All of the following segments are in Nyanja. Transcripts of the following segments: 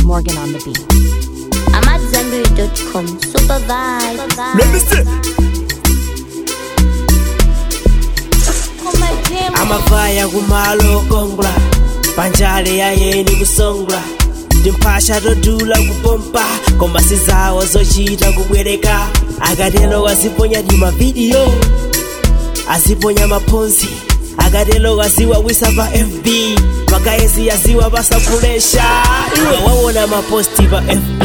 Morgan on the beat. I'm at Zambiri.com. Super vibe. Let me see. Amavaya kumalo kongla panjale ya yeni kusongla ndimpasha todula kupompa koma sizawo zochita kubwereka akatelo aziponya di mavideo aziponya maponzi akatelo waziwawisa pa FB magaezi yaziwa basapulesha iwe wawona maposti pa FB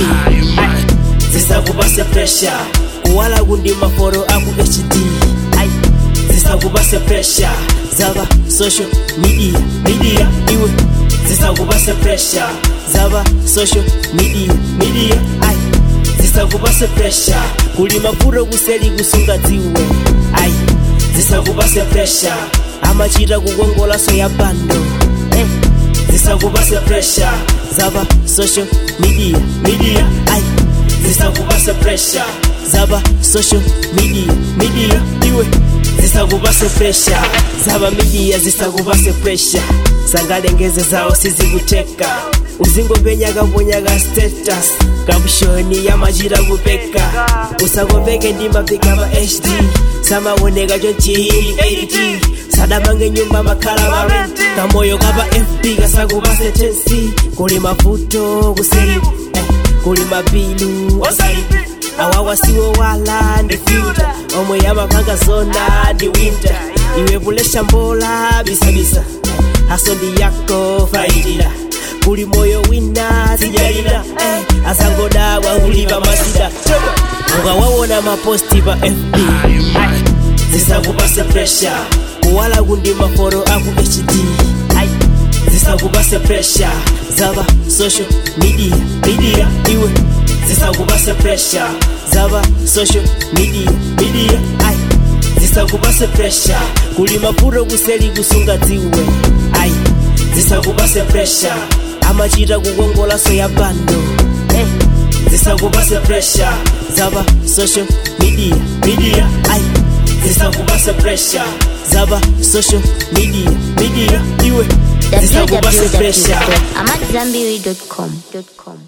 zisakupase pressure kuwala kundi maforo aku HD zisakupase pressure zaba social media iwe zisakupase pressure zaba social media ai zisakupase pressure kuli mafuro kuseli kusunga dziwe ai zisakupase pressure amachita kukongola so ya bando zisakupase pressure zaba social media ai zisakupase pressure zaba social media iwe zisakupase pressure zaba media zisakupase pressure sangalengeze zao sizikuteka uzingopenyaga ponyaga status kabushoni ya majira kupeka usakopeke ndimapika pa HD samaoneka chonchihili 80 sadamange nyumba makhala marenti kamoyo kapa FB kasakupase tensi kuli mavuto kuseli kuli mabilu osalipi awawa siwo wala ndi filter omwe yamapanga zona ndi winter iwe pulesha mbola bisabisa haso ndi yako faidira kuli moyo wina sijalina asangoda wangulipa masida ukawawona maposti pa FB zisakupase pressure kuwala kundi maforo aku HD zisakupase pressure zaba social media iwe zisakupase pressure zaba social media ai zisakupase pressure kuli mafuro kuseli kusunga dziwe ai zisakupase pressure amachita kukongola so ya bando zisakupase pressure zaba social media ai zisakupase pressure zaba social media iwe zisakupase pressure I'm at Zambiri.com.